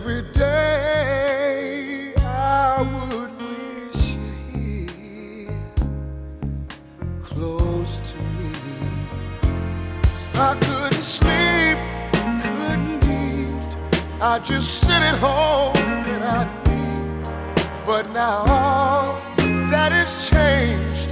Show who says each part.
Speaker 1: Every day I would wish you here, close to me. I couldn't sleep, couldn't eat. I'd just sit at home and I'd weep. But now all that is changed.